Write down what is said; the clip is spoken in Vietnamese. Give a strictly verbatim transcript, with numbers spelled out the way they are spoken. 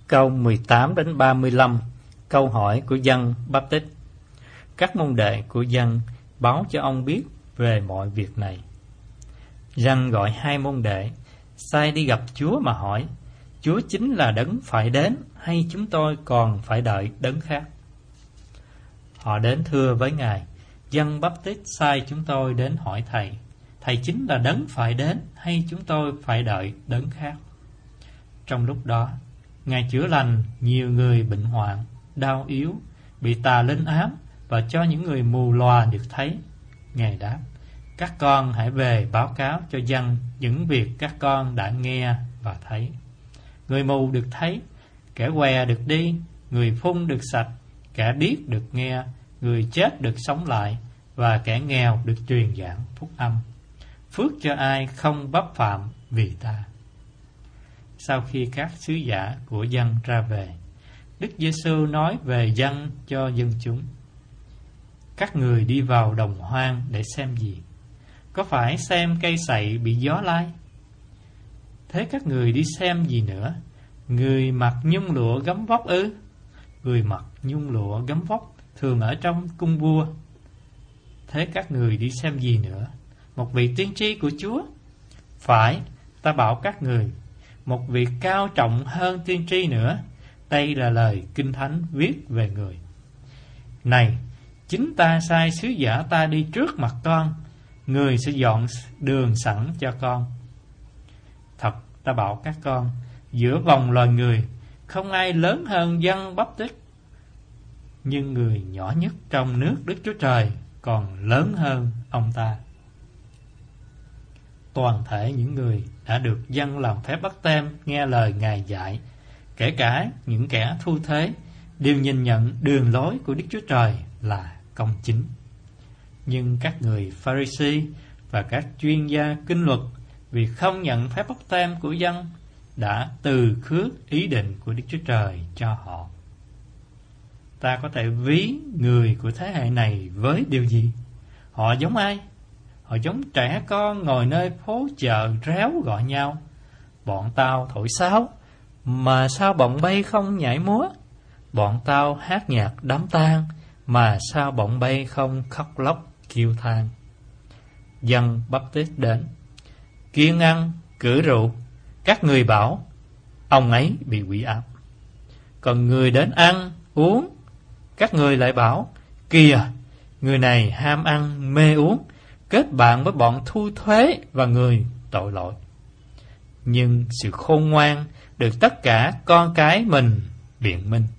Câu mười tám đến ba mươi lăm, câu hỏi của Giăng Báp-tít. Các môn đệ của Giăng báo cho ông biết về mọi việc này. Giăng gọi hai môn đệ, sai đi gặp Chúa mà hỏi, Chúa chính là đấng phải đến, hay chúng tôi còn phải đợi đấng khác? Họ đến thưa với Ngài, Giăng Báp-tít sai chúng tôi đến hỏi Thầy, Thầy chính là đấng phải đến, hay chúng tôi phải đợi đấng khác? Trong lúc đó, Ngài chữa lành nhiều người bệnh hoạn, đau yếu, bị tà linh ám, và cho những người mù lòa được thấy. Ngài đáp, các con hãy về báo cáo cho dân những việc các con đã nghe và thấy. Người mù được thấy, kẻ què được đi, người phun được sạch, kẻ điếc được nghe, người chết được sống lại, và kẻ nghèo được truyền giảng phúc âm. Phước cho ai không bắp phạm vì ta. Sau khi các sứ giả của dân ra về, Đức Giê-xu nói về dân cho dân chúng. Các người đi vào đồng hoang để xem gì? Có phải xem cây sậy bị gió lai? Thế các người đi xem gì nữa? Người mặc nhung lụa gấm vóc ư? Người mặc nhung lụa gấm vóc thường ở trong cung vua. Thế các người đi xem gì nữa? Một vị tiên tri của Chúa? Phải, ta bảo các người, một vị cao trọng hơn tiên tri nữa. Đây là lời Kinh Thánh viết về người. Này, chính ta sai sứ giả ta đi trước mặt con, người sẽ dọn đường sẵn cho con. Thật, ta bảo các con, giữa vòng loài người, không ai lớn hơn Giăng Báp-tít, nhưng người nhỏ nhất trong nước Đức Chúa Trời còn lớn hơn ông ta. Toàn thể những người đã được dâng làm phép báp têm nghe lời Ngài dạy, kể cả những kẻ thu thế, đều nhìn nhận đường lối của Đức Chúa Trời là công chính. Nhưng các người Pha-ri-si và các chuyên gia kinh luật, vì không nhận phép báp têm của dân, đã từ khước ý định của Đức Chúa Trời cho họ. Ta có thể ví người của thế hệ này với điều gì? Họ giống ai? Họ giống trẻ con ngồi nơi phố chợ réo gọi nhau. Bọn tao thổi sáo, mà sao bọn bay không nhảy múa? Bọn tao hát nhạc đám tang, mà sao bọn bay không khóc lóc kêu than? Giăng Báp-tít đến, kiêng ăn, cử rượu. Các người bảo, ông ấy bị quỷ ám. Còn người đến ăn, uống, các người lại bảo, kìa, người này ham ăn, mê uống, kết bạn với bọn thu thuế và người tội lỗi. Nhưng sự khôn ngoan được tất cả con cái mình biện minh.